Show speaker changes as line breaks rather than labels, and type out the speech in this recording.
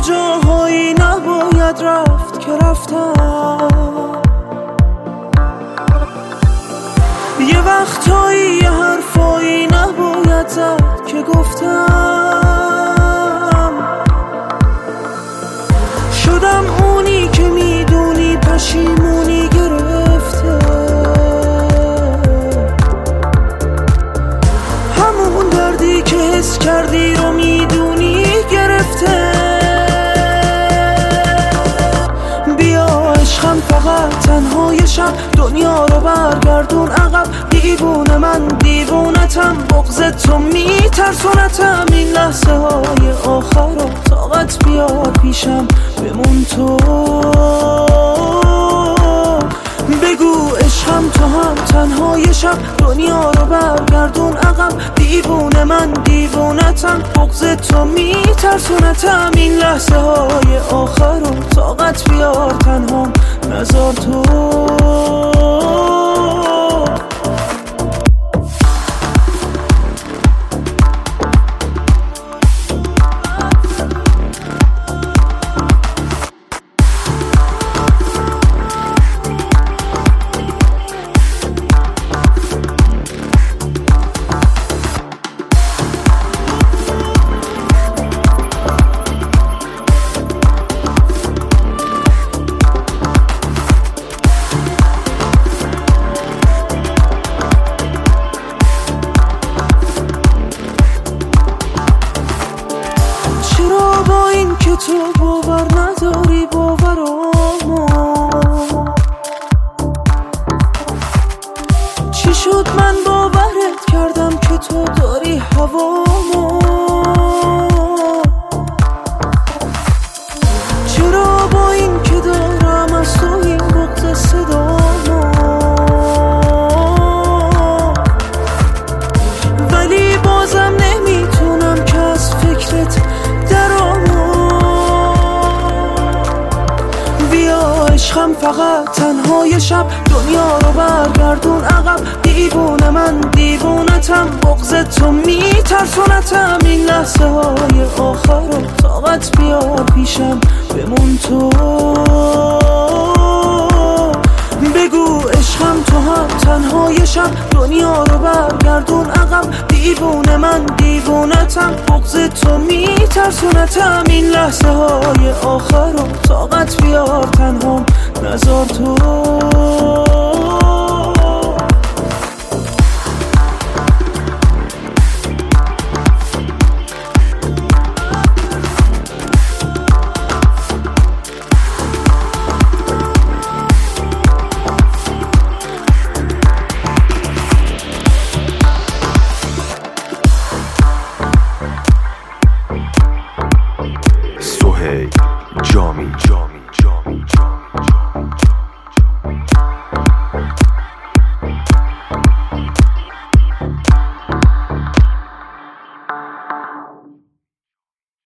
جاهایی نباید رفت که رفتم، یه وقتایی یه حرفایی نباید زد که گفتم. شدم اونی که میدونی پشیمونی گرفته، همون دردی که حس کردی رو میدونی گرفته. بیا عشقم فقط تنهای شب، دنیا رو برگردون عقب. دیوونه من دیوونتم، بغض تو میترسونتم. این لحظه های آخر رو طاقت بیار پیشم، بمون تو. بگو عشقم تو هم تنهای شب، دنیا رو برگردون عقب. دیوونه من دیوونتم، بغض تو میترسونتم. این لحظه های آخر رو طاقت بیار تنهام، نذار تو. که تو باور نداری باورامو، چی شد من باورت کردم که تو داری هوامو. چرا با این که دارم از تو این بغض صدامو، ولی بازم نمیتونم که از فکرت عشقم فقط تنهای شب، دنیا رو برگردون عقب. دیوونه من دیوونتم، بغض تو میترسونتم. این لحظه های آخر رو طاقت بیار پیشم، بمون تو. بگو عشقم تو هم تنهای شب، دنیا رو برگردون عقب. دیوونه من دیوونتم، بغض تو میترسونتم. این لحظه های آخر رو طاقت بیار تنهام، نذار تو.